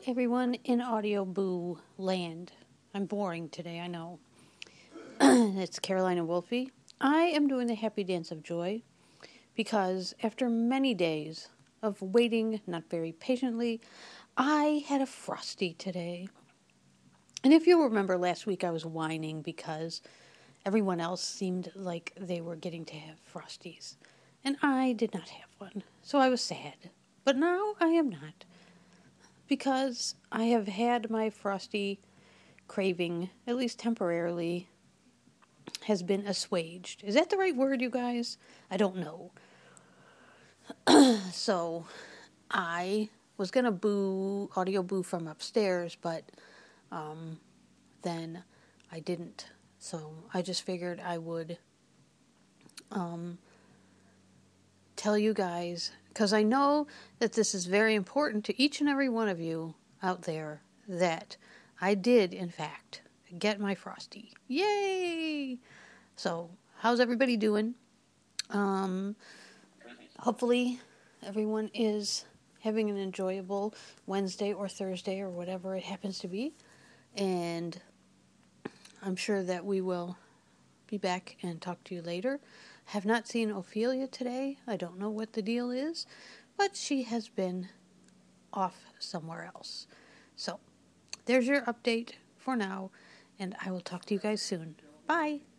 everyone in Audio Boo land. I'm boring today, I know. It's Carolina Wolfie. I am doing the Happy Dance of Joy because after many days of waiting, not very patiently, I had a Frosty today. And if you'll remember last week, I was whining because everyone else seemed like they were getting to have Frosties. And I did not have one, so I was sad. But now I am not, because I have had my Frosty craving, at least temporarily, has been assuaged. Is that the right word, you guys? I don't know. So, I was going to audio boo from upstairs, but then I didn't. So, I just figured I would tell you guys, because I know that this is very important to each and every one of you out there, that I did, in fact, get my Frosty. Yay! So, how's everybody doing? Hopefully, everyone is having an enjoyable Wednesday or Thursday or whatever it happens to be. And I'm sure that we will be back and talk to you later. Have not seen Ophelia today. I don't know what the deal is, but she has been off somewhere else. So, there's your update for now, and I will talk to you guys soon. Bye!